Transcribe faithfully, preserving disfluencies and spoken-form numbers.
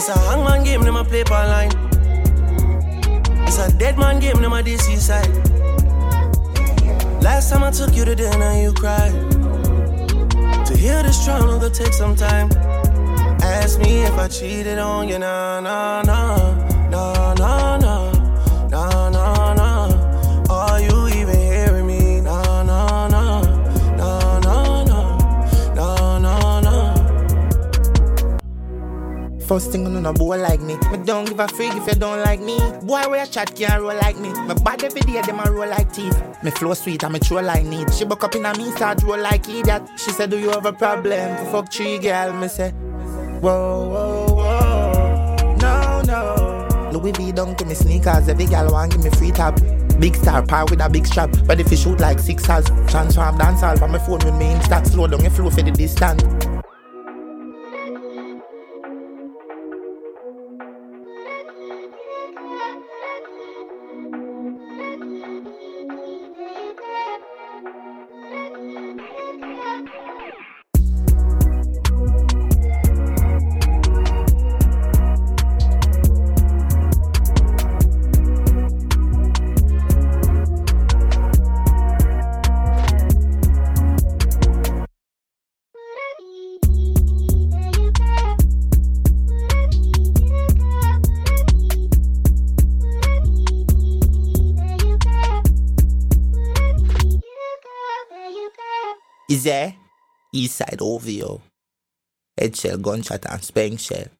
It's a hangman game, them a play per line. It's a dead man game, them a D C side. Last time I took you to dinner, you cried. To heal this trauma, it'll take some time. Ask me if I cheated on you, nah, nah, nah. Nah, nah, nah. Nah, nah, nah. Are you even hearing me? Nah, nah, nah. Nah, nah, nah. Nah, nah, nah. First thing you know, boy like me. Me don't give a freak if you don't like me. Boy, where you chat can't roll like me. My bad every day, them a roll like teeth. Me flow sweet and me throw like need. She buck up in a me, start roll like idiot. She said, do you have a problem? For fuck three girl, me say, whoa, whoa, whoa. No, no. Louis V down to me sneakers. Every girl want give me free tab. Big star power with a big strap. But if you shoot like six hours, transform dance all from my phone with me insta. Slow down your flow for the distance. Is there? Eastside O V O. Head shell, gunshot and spank shell.